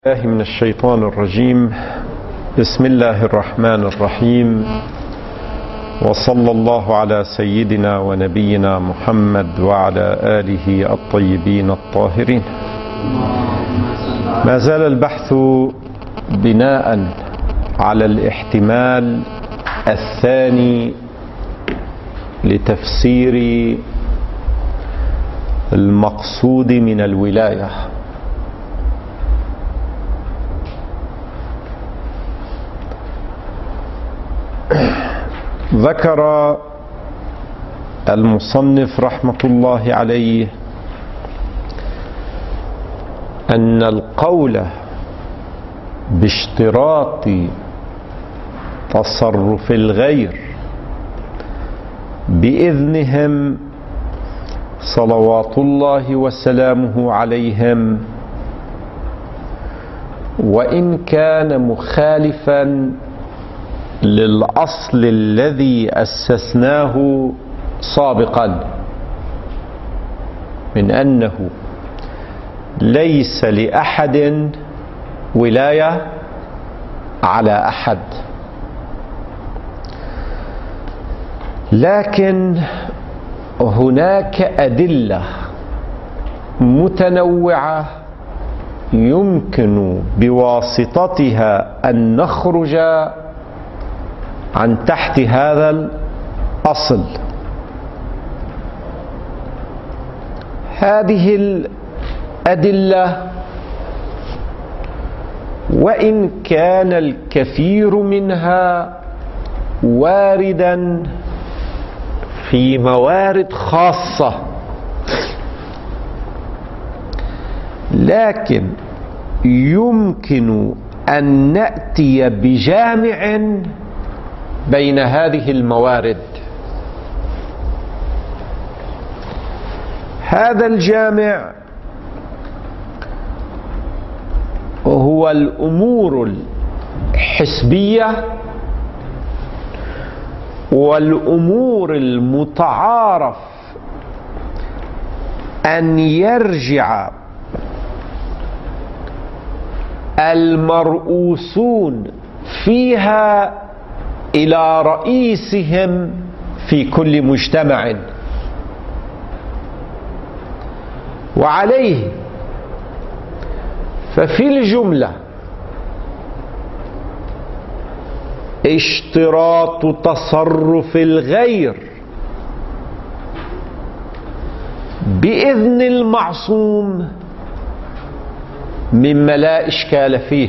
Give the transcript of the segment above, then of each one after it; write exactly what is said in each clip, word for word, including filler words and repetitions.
الله من الشيطان الرجيم. بسم الله الرحمن الرحيم، وصلى الله على سيدنا ونبينا محمد وعلى آله الطيبين الطاهرين. ما زال البحث بناء على الاحتمال الثاني لتفسير المقصود من الولاية. ذكر المصنف رحمة الله عليه أن القول باشتراط تصرف الغير بإذنهم صلوات الله وسلامه عليهم، وإن كان مخالفا للأصل الذي أسسناه سابقا من أنه ليس لأحد ولاية على أحد، لكن هناك أدلة متنوعة يمكن بواسطتها أن نخرج عن تحت هذا الأصل. هذه الأدلة وإن كان الكثير منها واردا في موارد خاصة، لكن يمكن أن نأتي بجامع بين هذه الموارد. هذا الجامع هو الأمور الحسبية والأمور المتعارف أن يرجع المرؤوسون فيها إلى رئيسهم في كل مجتمع، وعليه ففي الجملة اشتراط تصرف الغير بإذن المعصوم مما لا إشكال فيه.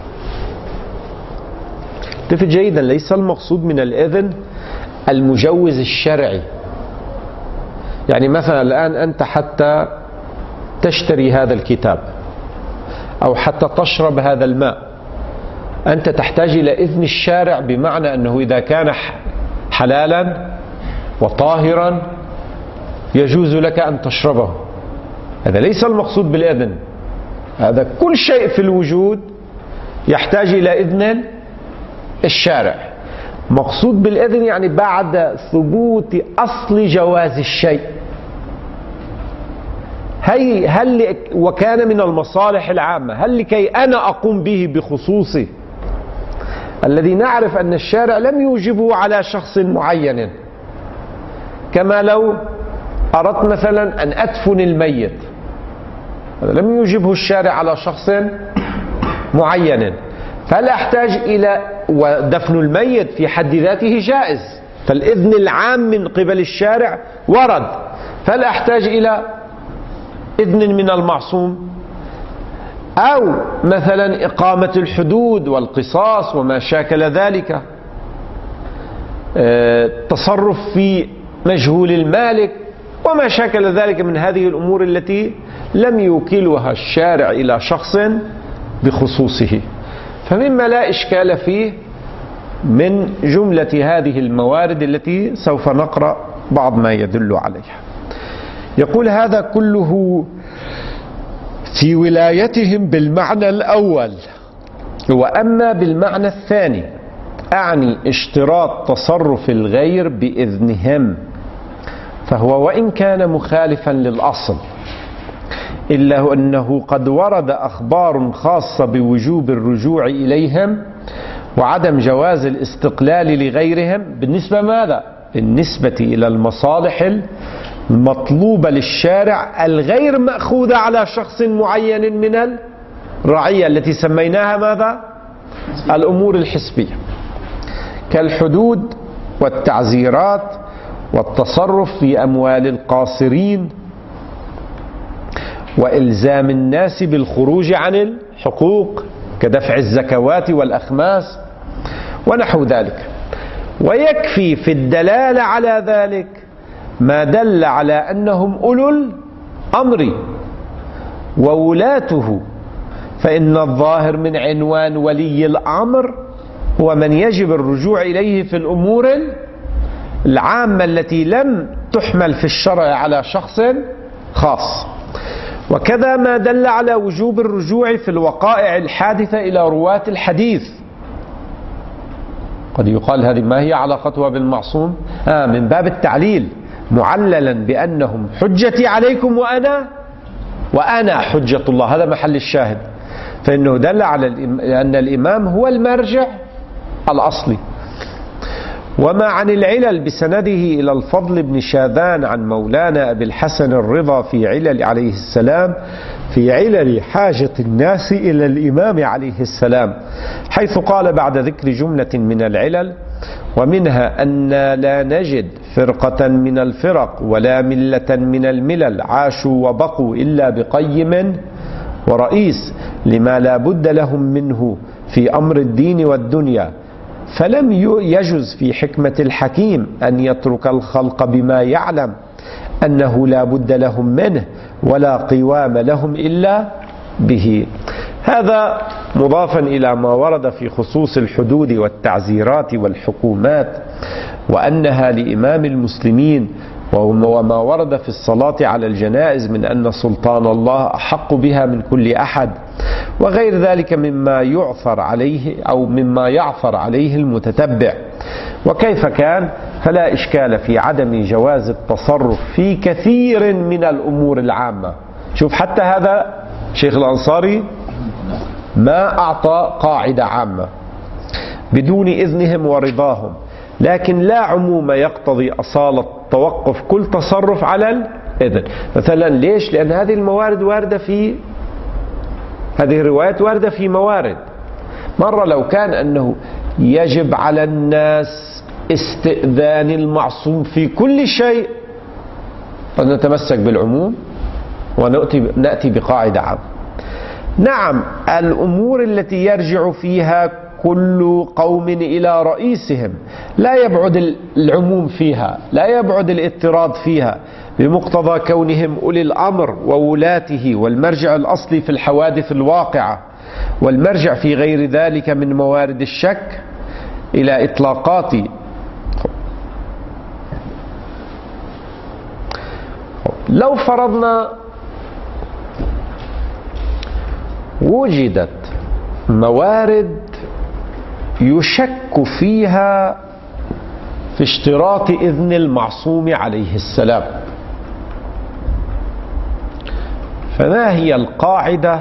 التفت جيدا، ليس المقصود من الإذن المجوز الشرعي. يعني مثلا الآن أنت حتى تشتري هذا الكتاب أو حتى تشرب هذا الماء، أنت تحتاج إلى إذن الشارع، بمعنى أنه إذا كان حلالا وطاهرا يجوز لك أن تشربه. هذا ليس المقصود بالإذن. هذا كل شيء في الوجود يحتاج إلى إذن الشارع. مقصود بالإذن يعني بعد ثبوت أصل جواز الشيء. هل, هل وكان من المصالح العامة، هل لكي أنا أقوم به بخصوصي الذي نعرف أن الشارع لم يوجبه على شخص معين، كما لو أردت مثلا أن أدفن الميت، هذا لم يوجبه الشارع على شخص معين، فلا أحتاج إلى، ودفن الميت في حد ذاته جائز، فالإذن العام من قبل الشارع ورد، فلا أحتاج إلى إذن من المعصوم. أو مثلا إقامة الحدود والقصاص وما شاكل ذلك، التصرف في مجهول المالك وما شاكل ذلك من هذه الأمور التي لم يوكلها الشارع إلى شخص بخصوصه، فمما لا إشكال فيه من جملة هذه الموارد التي سوف نقرأ بعض ما يدل عليها. يقول هذا كله في ولايتهم بالمعنى الأول، وأما بالمعنى الثاني أعني اشتراط تصرف الغير بإذنهم فهو وإن كان مخالفا للأصل، إلا أنه قد ورد أخبار خاصة بوجوب الرجوع إليهم وعدم جواز الاستقلال لغيرهم بالنسبة ماذا؟ بالنسبة إلى المصالح المطلوبة للشارع الغير مأخوذة على شخص معين من الرعية التي سميناها ماذا؟ الأمور الحسبية، كالحدود والتعزيرات والتصرف في أموال القاصرين وإلزام الناس بالخروج عن الحقوق كدفع الزكوات والأخماس ونحو ذلك. ويكفي في الدلالة على ذلك ما دل على أنهم أولو الأمر وولاته، فإن الظاهر من عنوان ولي الأمر هو من يجب الرجوع إليه في الأمور العامة التي لم تحمل في الشرع على شخص خاص. وكذا ما دل على وجوب الرجوع في الوقائع الحادثة إلى رواة الحديث. قد يقال هذه ما هي علاقتها بالمعصوم؟ آه من باب التعليل، معللا بأنهم حجتي عليكم وأنا وأنا حجة الله، هذا محل الشاهد. فإنه دل على أن الإمام هو المرجع الأصلي. وما عن العلل بسنده إلى الفضل بن شاذان عن مولانا أبي الحسن الرضا في علل عليه السلام في علل حاجة الناس إلى الإمام عليه السلام، حيث قال بعد ذكر جملة من العلل: ومنها أن لا نجد فرقة من الفرق ولا ملة من الملل عاشوا وبقوا إلا بقيم ورئيس لما لا بد لهم منه في أمر الدين والدنيا، فلم يجز في حكمة الحكيم أن يترك الخلق بما يعلم أنه لا بد لهم منه ولا قوام لهم إلا به. هذا مضافا إلى ما ورد في خصوص الحدود والتعزيرات والحكومات وأنها لإمام المسلمين، وما ورد في الصلاة على الجنائز من أن سلطان الله أحق بها من كل أحد، وغير ذلك مما يعثر عليه أو مما يعثر عليه المتتبع. وكيف كان فلا إشكال في عدم جواز التصرف في كثير من الأمور العامة. شوف حتى هذا شيخ الأنصاري ما أعطى قاعدة عامة بدون إذنهم ورضاهم، لكن لا عموم يقتضي أصالة توقف كل تصرف على الإذن. مثلا ليش؟ لأن هذه الموارد واردة في هذه الروايات واردة في موارد. مرة لو كان أنه يجب على الناس استئذان المعصوم في كل شيء قد نتمسك بالعموم ونأتي بقاعدة عامة. نعم، الأمور التي يرجع فيها كل قوم إلى رئيسهم لا يبعد العموم فيها، لا يبعد الاضطراد فيها بمقتضى كونهم أولي الأمر وولاته، والمرجع الأصلي في الحوادث الواقعة، والمرجع في غير ذلك من موارد الشك إلى إطلاقات. لو فرضنا وجدت موارد يشك فيها في اشتراط إذن المعصوم عليه السلام، فما هي القاعدة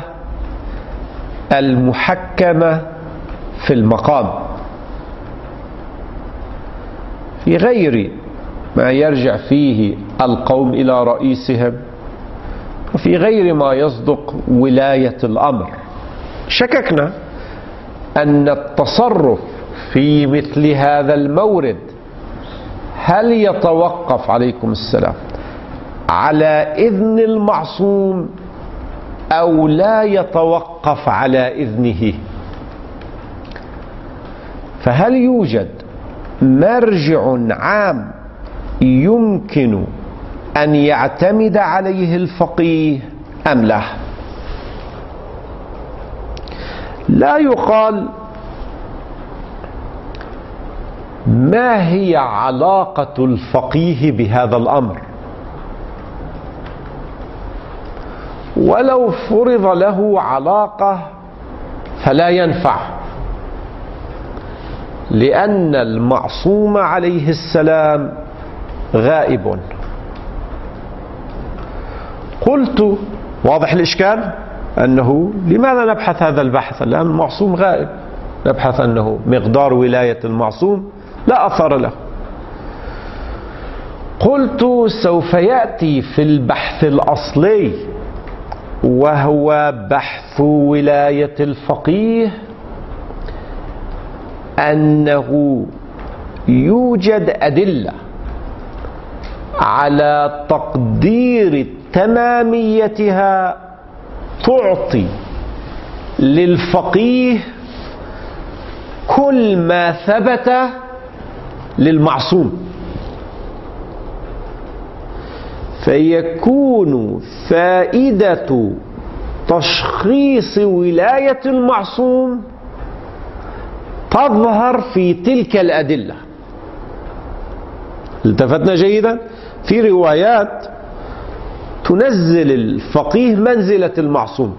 المحكمة في المقام في غير ما يرجع فيه القوم إلى رئيسهم وفي غير ما يصدق ولاية الأمر؟ شككنا أن التصرف في مثل هذا المورد هل يتوقف عليكم السلام على إذن المعصوم أو لا يتوقف على إذنه؟ فهل يوجد مرجع عام يمكن أن يعتمد عليه الفقيه أم لا؟ لا يقال ما هي علاقة الفقيه بهذا الأمر، ولو فرض له علاقة فلا ينفع، لأن المعصوم عليه السلام غائب. قلت واضح الإشكال؟ أنه لماذا نبحث هذا البحث الآن؟ المعصوم غائب، نبحث أنه مقدار ولاية المعصوم لا أثر له. قلت سوف يأتي في البحث الأصلي وهو بحث ولاية الفقيه أنه يوجد أدلة على تقدير تماميتها تعطي للفقيه كل ما ثبت للمعصوم، فيكون فائدة تشخيص ولاية المعصوم تظهر في تلك الأدلة. التفتنا جيدا؟ في روايات تنزل الفقيه منزلة المعصوم،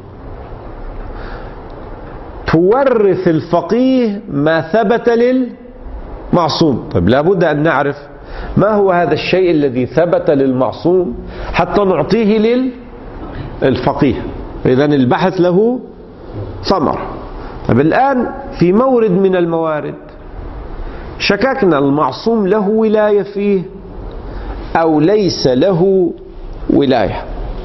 تورث الفقيه ما ثبت للمعصوم. طيب لابد أن نعرف ما هو هذا الشيء الذي ثبت للمعصوم حتى نعطيه للفقيه. إذن البحث له ثمر. طيب الآن في مورد من الموارد شككنا المعصوم له ولاية فيه أو ليس له ولاية.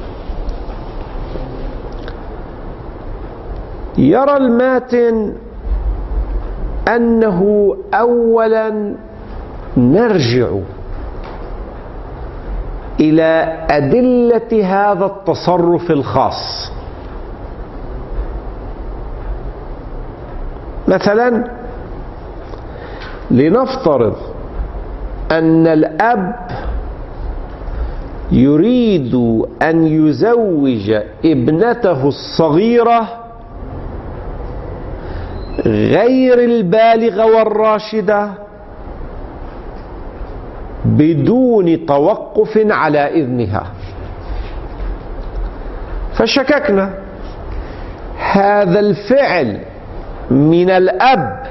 يرى الماتن أنه أولا نرجع إلى أدلة هذا التصرف الخاص. مثلا لنفترض أن الأب يريد أن يزوج ابنته الصغيرة غير البالغة والراشدة بدون توقف على إذنها، فشككنا هذا الفعل من الأب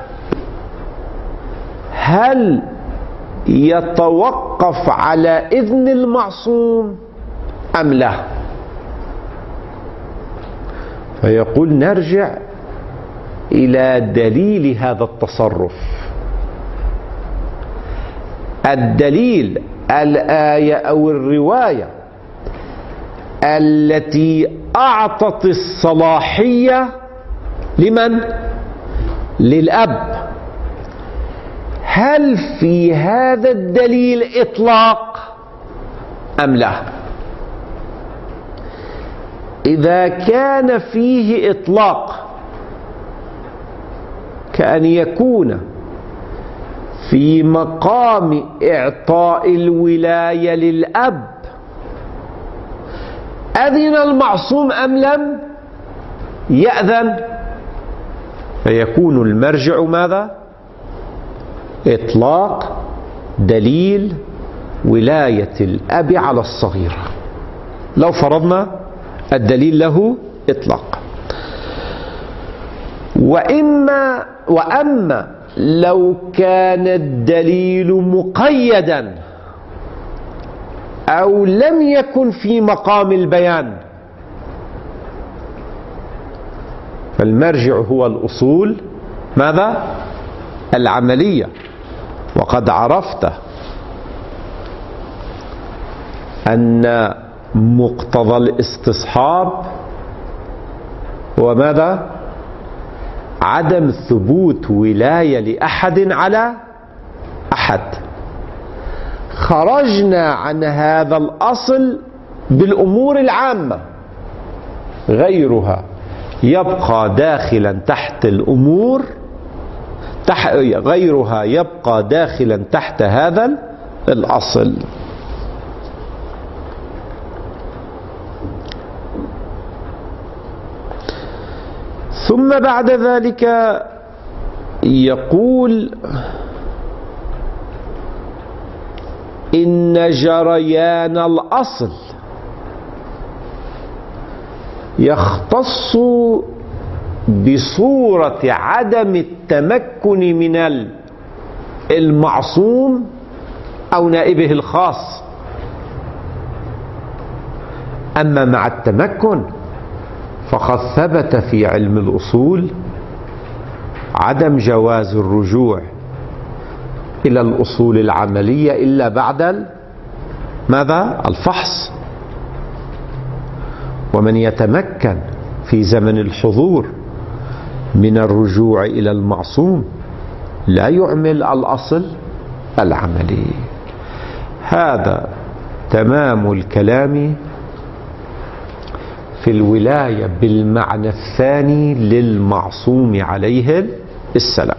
هل يتوقف على إذن المعصوم أم لا؟ فيقول نرجع إلى دليل هذا التصرف. الدليل الآية أو الرواية التي أعطت الصلاحية لمن؟ للأب. هل في هذا الدليل إطلاق أم لا؟ إذا كان فيه إطلاق كأن يكون في مقام إعطاء الولاية للأب أذن المعصوم أم لم يأذن، فيكون المرجع ماذا؟ إطلاق دليل ولاية الأب على الصغيرة لو فرضنا الدليل له إطلاق. وإما وأما لو كان الدليل مقيدا أو لم يكن في مقام البيان فالمرجع هو الأصول ماذا؟ العملية. وقد عرفت أن مقتضى الاستصحاب هو ماذا؟ عدم ثبوت ولاية لأحد على أحد. خرجنا عن هذا الأصل بالأمور العامة، غيرها يبقى داخلا تحت الأمور تح... غيرها يبقى داخلا تحت هذا الأصل. ثم بعد ذلك يقول إن جريان الأصل يختص بصورة عدم التمكن من المعصوم أو نائبه الخاص. أما مع التمكن فقد ثبت في علم الأصول عدم جواز الرجوع إلى الأصول العملية إلا بعد ماذا؟ الفحص. ومن يتمكن في زمن الحضور من الرجوع إلى المعصوم لا يعمل الأصل العملي. هذا تمام الكلام في الولاية بالمعنى الثاني للمعصوم عليه السلام.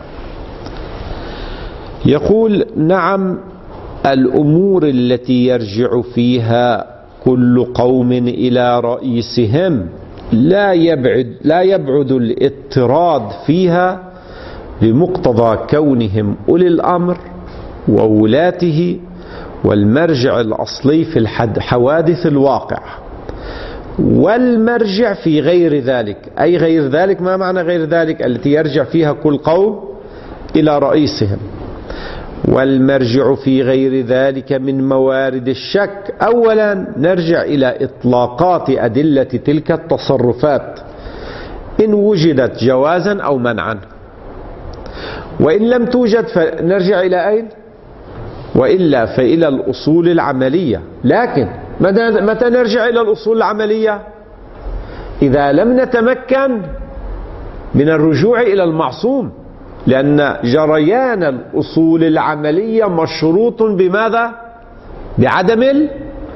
يقول: نعم، الأمور التي يرجع فيها كل قوم إلى رئيسهم لا يبعد لا يبعد الاضطراد فيها بمقتضى كونهم أولي الأمر وولاته والمرجع الأصلي في الحوادث الواقع، والمرجع في غير ذلك. أي غير ذلك، ما معنى غير ذلك؟ التي يرجع فيها كل قوم إلى رئيسهم. والمرجع في غير ذلك من موارد الشك: أولا نرجع إلى إطلاقات أدلة تلك التصرفات إن وجدت جوازا أو منعا، وإن لم توجد فنرجع إلى أين؟ وإلا فإلى الأصول العملية. لكن متى نرجع إلى الأصول العملية؟ إذا لم نتمكن من الرجوع إلى المعصوم، لأن جريان الأصول العملية مشروط بماذا؟ بعدم ال...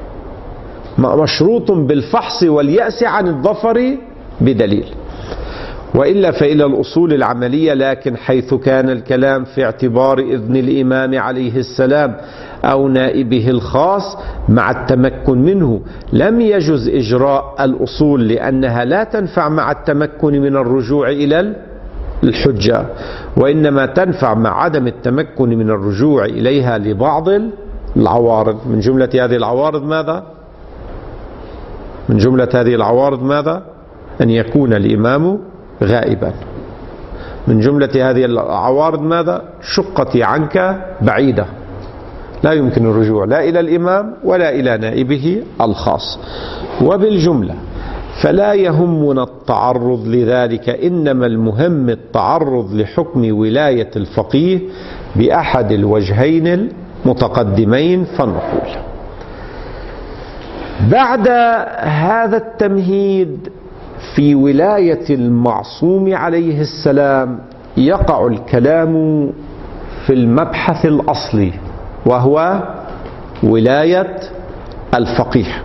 مشروط بالفحص واليأس عن الظفر بدليل. وإلا فإلى الأصول العملية. لكن حيث كان الكلام في اعتبار إذن الإمام عليه السلام أو نائبه الخاص مع التمكن منه لم يجز إجراء الأصول، لأنها لا تنفع مع التمكن من الرجوع إلى الحجة، وإنما تنفع مع عدم التمكن من الرجوع إليها لبعض العوارض. من جملة هذه العوارض ماذا؟ من جملة هذه العوارض ماذا؟ أن يكون الإمام غائبا. من جملة هذه العوارض ماذا؟ شقتي عنك بعيدة، لا يمكن الرجوع لا إلى الإمام ولا إلى نائبه الخاص. وبالجملة فلا يهمنا التعرض لذلك، إنما المهم التعرض لحكم ولاية الفقيه بأحد الوجهين المتقدمين. فنقول: بعد هذا التمهيد في ولاية المعصوم عليه السلام يقع الكلام في المبحث الأصلي، وهو ولاية الفقيه.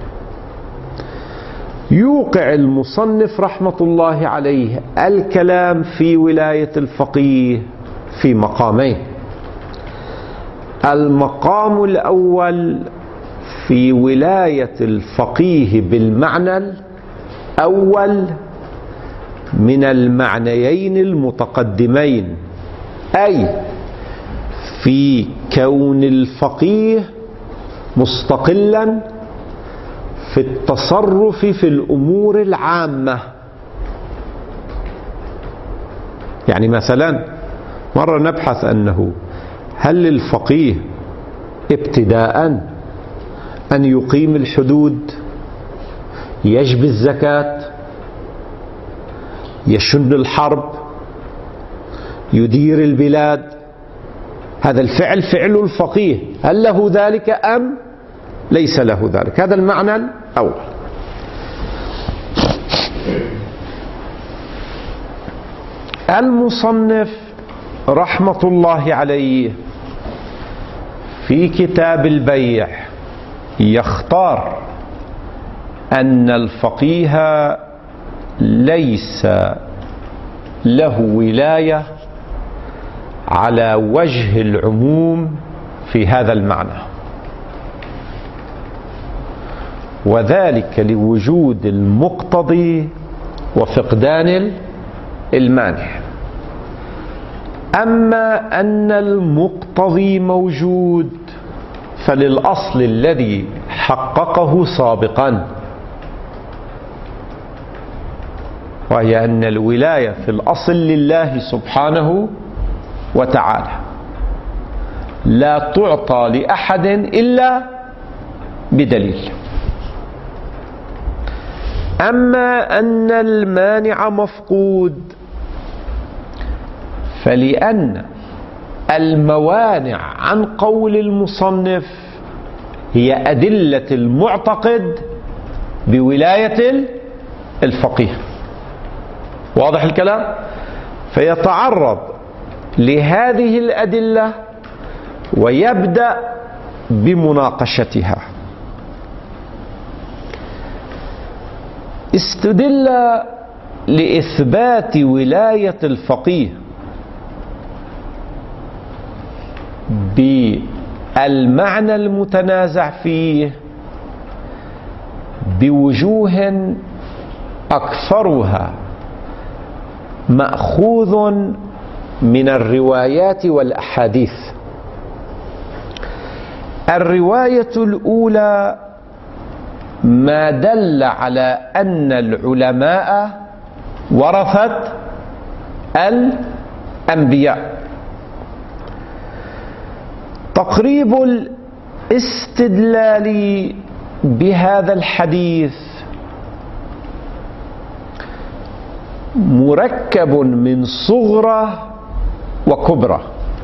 يوقع المصنف رحمة الله عليه الكلام في ولاية الفقيه في مقامين. المقام الأول في ولاية الفقيه بالمعنى الأول من المعنيين المتقدمين، أي في كون الفقيه مستقلا في التصرف في الأمور العامة. يعني مثلا مرة نبحث أنه هل للفقيه ابتداء أن يقيم الحدود، يجبي الزكاة، يشن الحرب، يدير البلاد؟ هذا الفعل فعل الفقيه، هل له ذلك أم ليس له ذلك؟ هذا المعنى الأول. المصنف رحمة الله عليه في كتاب البيع يختار أن الفقيه ليس له ولاية على وجه العموم في هذا المعنى، وذلك لوجود المقتضي وفقدان المانع. أما أن المقتضي موجود فللأصل الذي حققه سابقا، وهي أن الولاية في الأصل لله سبحانه وتعالى، لا تعطى لأحد إلا بدليل. أما أن المانع مفقود، فلأن الموانع عن قول المصنف هي أدلة المعتقد بولاية الفقيه. واضح الكلام؟ فيتعرض لهذه الأدلة ويبدأ بمناقشتها. استدل لإثبات ولاية الفقيه بالمعنى المتنازع فيه بوجوه أكثرها مأخوذ من الروايات والأحاديث. الرواية الأولى ما دل على أن العلماء ورثة الأنبياء. تقريب الاستدلال بهذا الحديث مركب من صغرى وكبرى.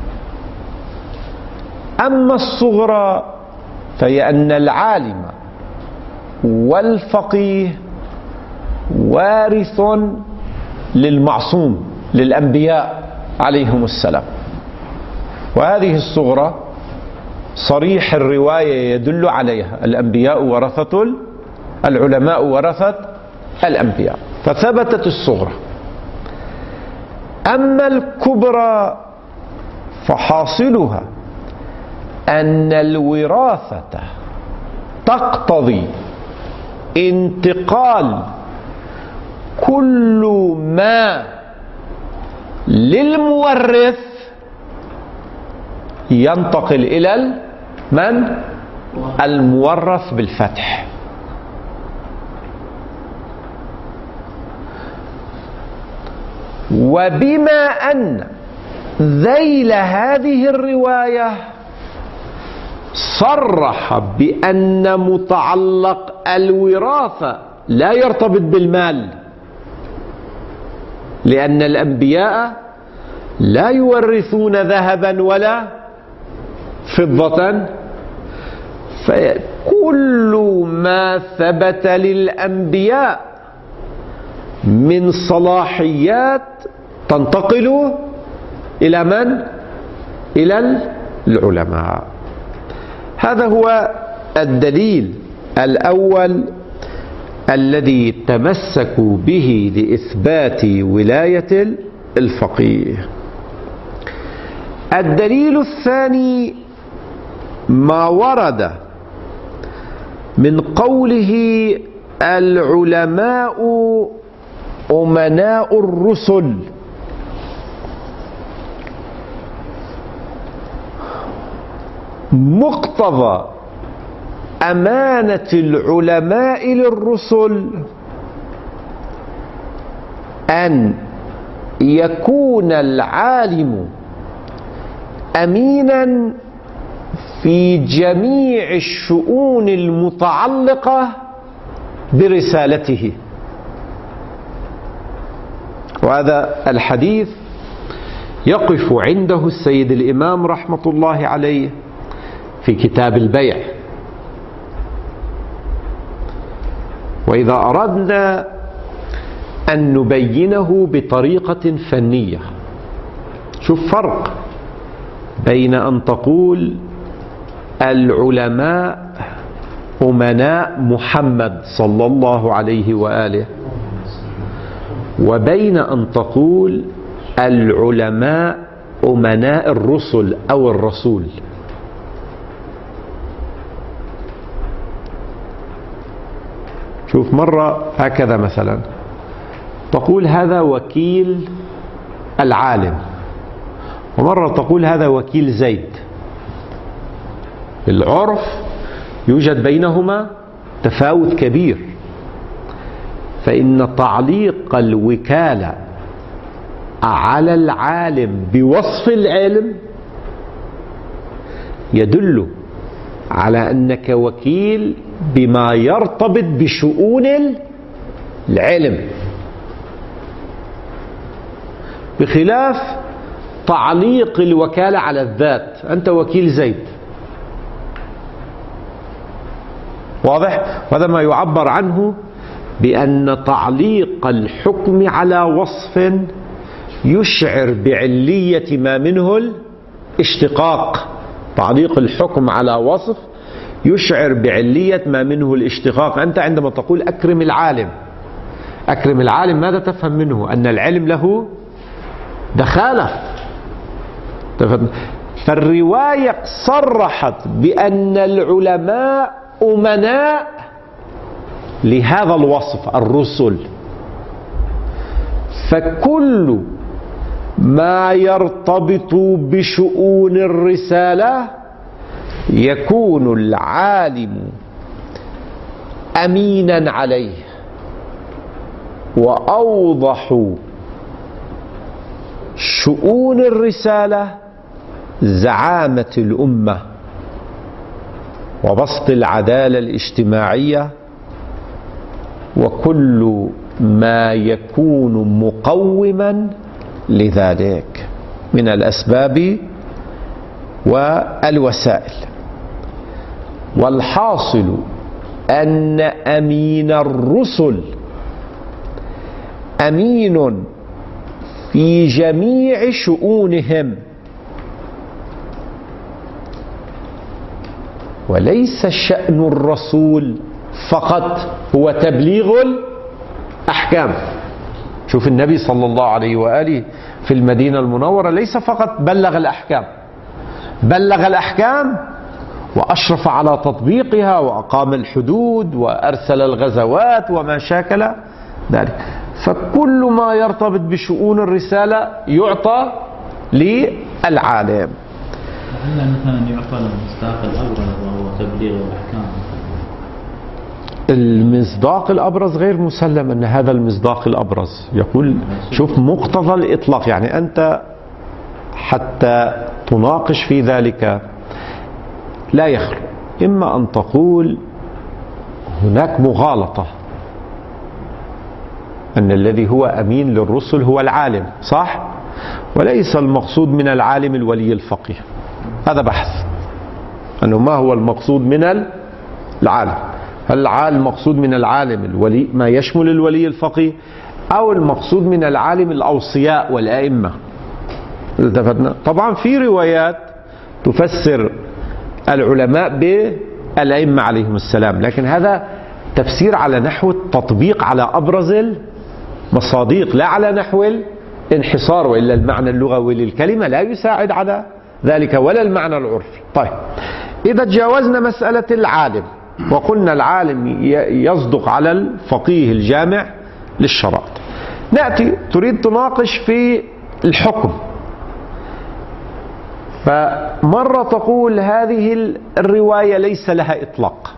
أما الصغرى فهي أن العالم والفقيه وارث للمعصوم للأنبياء عليهم السلام، وهذه الصغرى صريح الرواية يدل عليها، الأنبياء ورثة العلماء ورثة الأنبياء، فثبتت الصغرى. أما الكبرى فحاصلها أن الوراثة تقتضي انتقال كل ما للمورث ينتقل إلى من؟ المورث بالفتح. وبما أن ذيل هذه الرواية صرح بأن متعلق الوراثة لا يرتبط بالمال، لأن الأنبياء لا يورثون ذهبا ولا فضة، فكل ما ثبت للأنبياء من صلاحيات تنتقل إلى من؟ إلى العلماء. هذا هو الدليل الأول الذي تمسكوا به لإثبات ولاية الفقيه. الدليل الثاني ما ورد من قوله العلماء أمناء الرسل، مقتضى أمانة العلماء للرسل أن يكون العالم أمينا في جميع الشؤون المتعلقة برسالته. وهذا الحديث يقف عنده السيد الإمام رحمة الله عليه في كتاب البيع. وإذا أردنا أن نبينه بطريقة فنية، شوف فرق بين أن تقول العلماء أمناء محمد صلى الله عليه وآله، وبين أن تقول العلماء أمناء الرسل أو الرسول. شوف مرة هكذا مثلا تقول هذا وكيل العالم، ومرة تقول هذا وكيل زيد. العرف يوجد بينهما تفاوت كبير، فإن تعليق الوكالة على العالم بوصف العلم يدل على أنك وكيل بما يرتبط بشؤون العلم، بخلاف تعليق الوكالة على الذات. أنت وكيل زيد، واضح؟ وهذا ما يعبر عنه بأن تعليق الحكم على وصف يشعر بعلية ما منه الاشتقاق. تعليق الحكم على وصف يشعر بعلية ما منه الاشتقاق. أنت عندما تقول أكرم العالم، أكرم العالم، ماذا تفهم منه؟ أن العلم له دخالة. فالرواية صرحت بأن العلماء أمناء لهذا الوصف، الرسل. فكل ما يرتبط بشؤون الرسالة يكون العالم أمينا عليه. وأوضح شؤون الرسالة زعامة الأمة وبسط العدالة الاجتماعية وكل ما يكون مقوما لذلك من الأسباب والوسائل. والحاصل أن أمين الرسل أمين في جميع شؤونهم، وليس شأن الرسول فقط هو تبليغ الأحكام. شوف النبي صلى الله عليه وآله في المدينة المنورة ليس فقط بلغ الأحكام، بلغ الأحكام وأشرف على تطبيقها وأقام الحدود وأرسل الغزوات وما شاكل ذلك. فكل ما يرتبط بشؤون الرسالة يعطى للعالم. هل مثلا يعطى المصداق الأبرز وهو تبليغ الأحكام؟ المصداق الأبرز غير مسلم أن هذا المصداق الأبرز. يقول شوف مقتضى الإطلاق، يعني أنت حتى تناقش في ذلك لا يخلو إما أن تقول هناك مغالطة، أن الذي هو أمين للرسل هو العالم، صح؟ وليس المقصود من العالم الولي الفقيه. هذا بحث أنه ما هو المقصود من العالم. هل العالم المقصود من العالم الولي ما يشمل الولي الفقيه، أو المقصود من العالم الأوصياء والأئمة؟ طبعا في روايات تفسر العلماء بالأئمة عليهم السلام، لكن هذا تفسير على نحو التطبيق على أبرز المصادق لا على نحو الانحصار، وإلا المعنى اللغوي للكلمة لا يساعد على ذلك ولا المعنى العرفي. طيب، إذا تجاوزنا مسألة العالم وقلنا العالم يصدق على الفقيه الجامع للشرائط، نأتي تريد تناقش في الحكم. فمرة تقول هذه الرواية ليس لها إطلاق،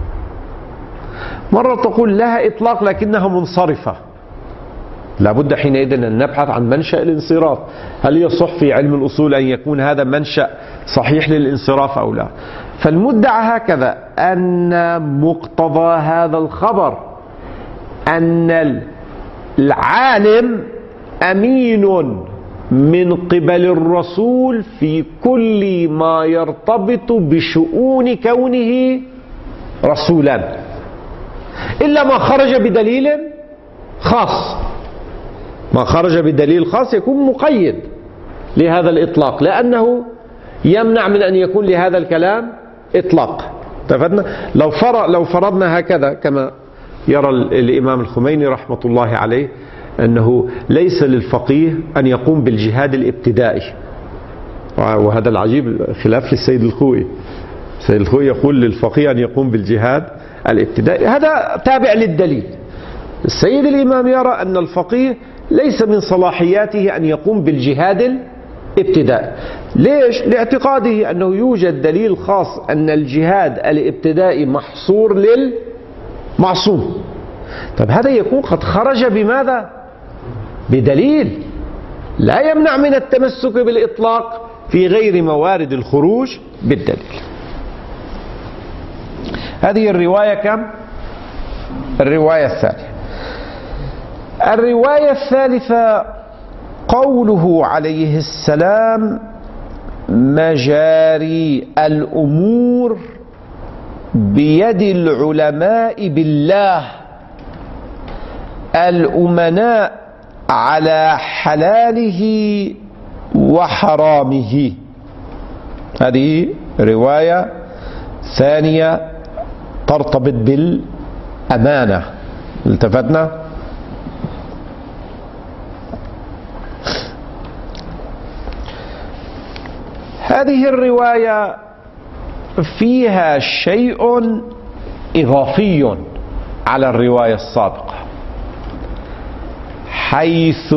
مرة تقول لها إطلاق لكنها منصرفة. لابد حينئذ أن نبحث عن منشأ الانصراف. هل يصح في علم الأصول أن يكون هذا منشأ صحيح للانصراف أو لا؟ فالمدعى هكذا أن مقتضى هذا الخبر أن العالم أمين من قبل الرسول في كل ما يرتبط بشؤون كونه رسولا، إلا ما خرج بدليل خاص. ما خرج بدليل خاص يكون مقيد لهذا الإطلاق، لأنه يمنع من أن يكون لهذا الكلام إطلاق. تفدنا لو فرض لو فرضنا هكذا كما يرى الإمام الخميني رحمة الله عليه أنه ليس للفقيه أن يقوم بالجهاد الابتدائي، وهذا العجيب خلاف للسيد الخوئي. السيد الخوئي يقول للفقيه أن يقوم بالجهاد الابتدائي، هذا تابع للدليل. السيد الإمام يرى أن الفقيه ليس من صلاحياته أن يقوم بالجهاد الابتدائي. ليش؟ لاعتقاده أنه يوجد دليل خاص أن الجهاد الابتدائي محصور للمعصوم. طيب هذا يكون قد خرج بماذا؟ بدليل لا يمنع من التمسك بالإطلاق في غير موارد الخروج بالدليل. هذه الرواية كم؟ الرواية الثانية. الرواية الثالثة قوله عليه السلام: مجاري الأمور بيد العلماء بالله الأمناء على حلاله وحرامه. هذه رواية ثانية ترتبط بالأمانة. التفتنا؟ هذه الرواية فيها شيء إضافي على الرواية السابقة، حيث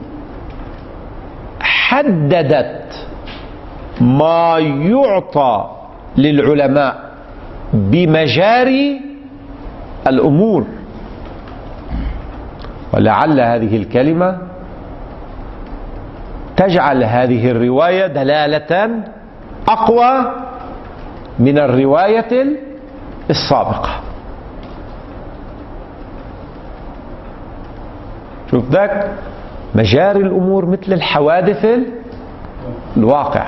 حددت ما يعطى للعلماء بمجاري الأمور. ولعل هذه الكلمة تجعل هذه الرواية دلالة أقوى من الرواية السابقة. شوف ذاك مجاري الأمور مثل الحوادث الواقع،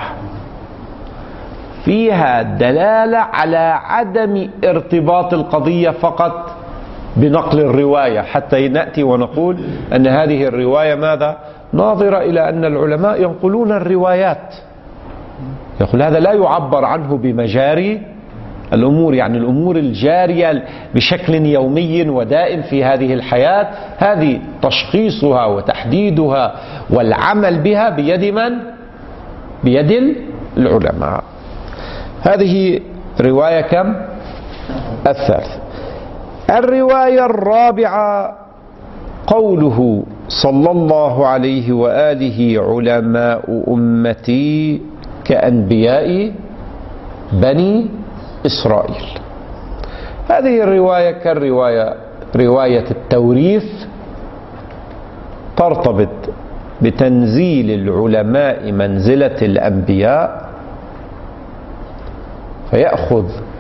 فيها دلالة على عدم ارتباط القضية فقط بنقل الرواية، حتى نأتي ونقول أن هذه الرواية ماذا؟ ناظرة إلى أن العلماء ينقلون الروايات. يقول هذا لا يعبر عنه بمجاري الأمور، يعني الأمور الجارية بشكل يومي ودائم في هذه الحياة، هذه تشخيصها وتحديدها والعمل بها بيد من؟ بيد العلماء. هذه رواية كم؟ الثالث. الرواية الرابعة قوله صلى الله عليه وآله: علماء أمتي كأنبياء بني إسرائيل. هذه الرواية كالرواية رواية التوريث، ترتبط بتنزيل العلماء منزلة الأنبياء، فيأخذ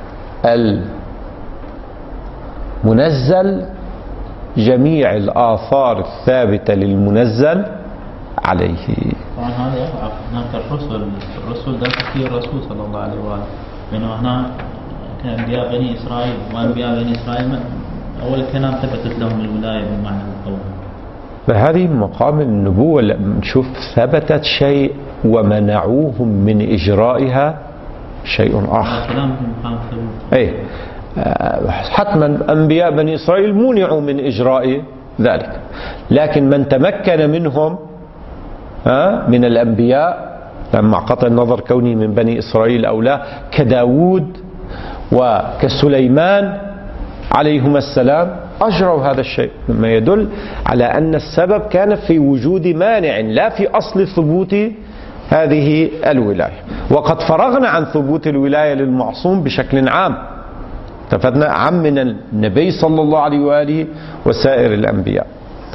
المنزل جميع الآثار الثابتة للمنزل عليه. طبعا هذا يقع هناك الرسل، الرسل ده كثير الرسول صلى الله عليه وآله، بينما هنا كأنبياء بني إسرائيل، وأنبياء بني إسرائيل أول كلام ثبتت لهم الولاية بمعنى القول. فهذه مقام النبوة. نشوف ثبتت شيء ومنعوهم من إجرائها شيء آخر. كلام مقام ثبوت. أي حتما أنبياء بني إسرائيل منعوا من إجراء ذلك، لكن من تمكن منهم من الأنبياء، مع قطع النظر كونه من بني إسرائيل أو لا، كداود وكسليمان عليهما السلام، أجروا هذا الشيء، مما يدل على أن السبب كان في وجود مانع لا في أصل ثبوت هذه الولاية. وقد فرغنا عن ثبوت الولاية للمعصوم بشكل عام، اتفقنا عام من النبي صلى الله عليه وآله وسائر الأنبياء.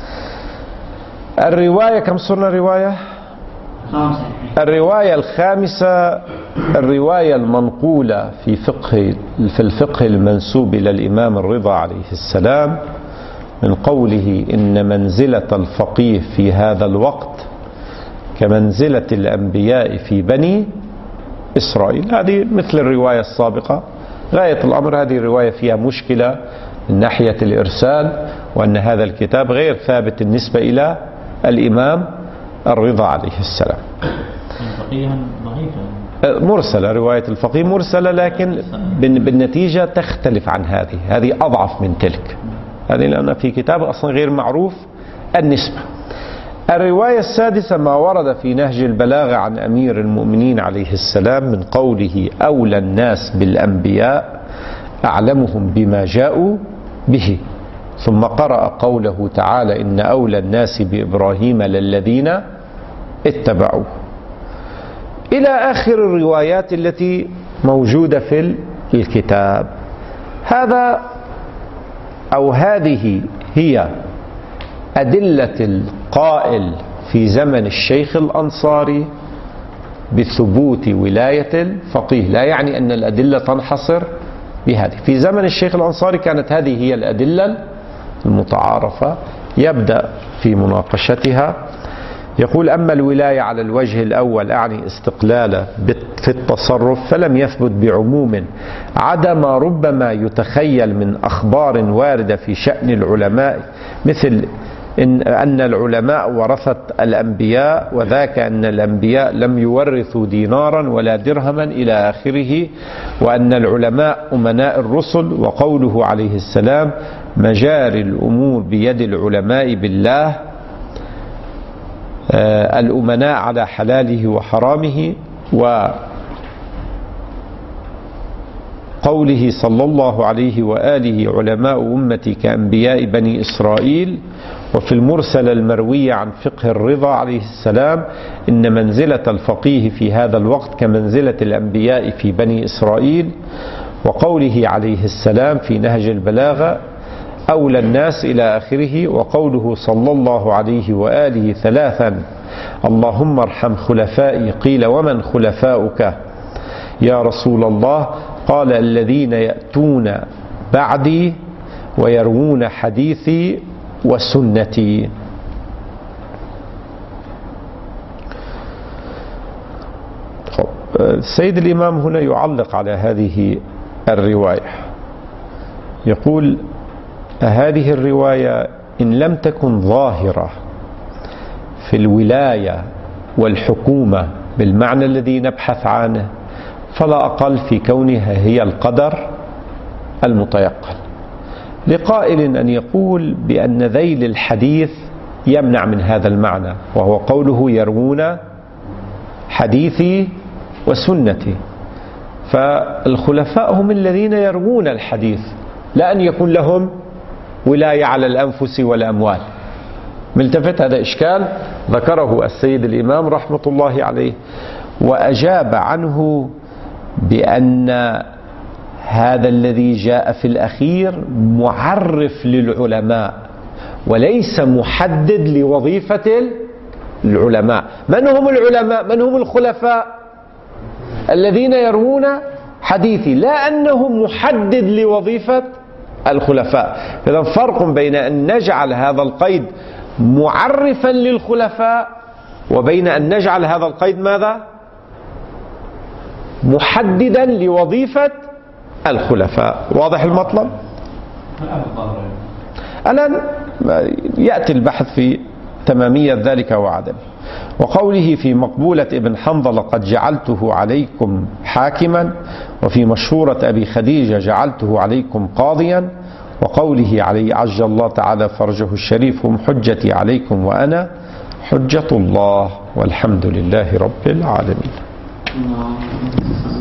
الرواية كم صرنا رواية؟ الرواية الخامسة الرواية المنقولة في فقه في الفقه المنسوب إلى الإمام الرضا عليه السلام، من قوله: إن منزلة الفقيه في هذا الوقت كمنزلة الأنبياء في بني إسرائيل. هذه مثل الرواية السابقة. غاية الأمر هذه الرواية فيها مشكلة من ناحية الإرسال، وأن هذا الكتاب غير ثابت النسبة إلى الإمام الرضا عليه السلام. فقيها ضعيفة مرسلة، رواية الفقيه مرسلة، لكن بالنتيجة تختلف عن هذه. هذه أضعف من تلك، هذه لأن في كتاب أصلا غير معروف النسبة. الرواية السادسة ما ورد في نهج البلاغة عن أمير المؤمنين عليه السلام من قوله: أولى الناس بالأنبياء أعلمهم بما جاءوا به، ثم قرأ قوله تعالى: إن أولى الناس بإبراهيم للذين اتبعوه، إلى آخر الروايات التي موجودة في الكتاب. هذا أو هذه هي أدلة القائل في زمن الشيخ الأنصاري بثبوت ولاية الفقيه. لا يعني أن الأدلة تنحصر بهذه. في زمن الشيخ الأنصاري كانت هذه هي الأدلة المتعارفة يبدأ في مناقشتها. يقول: أما الولاية على الوجه الأول أعني استقلاله في التصرف فلم يثبت بعموم عدا ما ربما يتخيل من أخبار واردة في شأن العلماء، مثل إن, أن العلماء ورثة الأنبياء، وذاك أن الأنبياء لم يورثوا دينارا ولا درهما إلى آخره، وأن العلماء أمناء الرسل، وقوله عليه السلام: مجاري الأمور بيد العلماء بالله، الأمناء على حلاله وحرامه، وقوله صلى الله عليه وآله: علماء أمتي كأنبياء بني إسرائيل. وفي المرسل المروي عن فقه الرضا عليه السلام: إن منزلة الفقيه في هذا الوقت كمنزلة الأنبياء في بني إسرائيل. وقوله عليه السلام في نهج البلاغة: أولى الناس إلى آخره. وقوله صلى الله عليه وآله ثلاثا: اللهم ارحم خلفائي. قيل: ومن خلفاؤك يا رسول الله؟ قال: الذين يأتون بعدي ويروون حديثي وسنتي. السيد الإمام هنا يعلق على هذه الرواية، يقول: هذه الرواية إن لم تكن ظاهرة في الولاية والحكومة بالمعنى الذي نبحث عنه، فلا أقل في كونها هي القدر المتيقن. لقائل أن يقول بأن ذيل الحديث يمنع من هذا المعنى، وهو قوله: يروون حديثي وسنتي. فالخلفاء هم الذين يروون الحديث، لا أن يكون لهم ولاية على الأنفس والأموال. ملتفت هذا إشكال ذكره السيد الإمام رحمة الله عليه، وأجاب عنه بأن هذا الذي جاء في الأخير معرف للعلماء وليس محدد لوظيفة العلماء. من هم العلماء؟ من هم الخلفاء؟ الذين يروون حديثي، لا أنه محدد لوظيفة الخلفاء. فإذا فرق بين أن نجعل هذا القيد معرفا للخلفاء وبين أن نجعل هذا القيد ماذا؟ محددا لوظيفة الخلفاء. واضح المطلب؟ الآن يأتي البحث في تمامية ذلك وعدمه. وقوله في مقبولة ابن حنظلة: قد جعلته عليكم حاكما. وفي مشهورة أبي خديجة: جعلته عليكم قاضيا. وقوله عليه عجل الله تعالى فرجه الشريف: هم حجتي عليكم وأنا حجة الله، والحمد لله رب العالمين.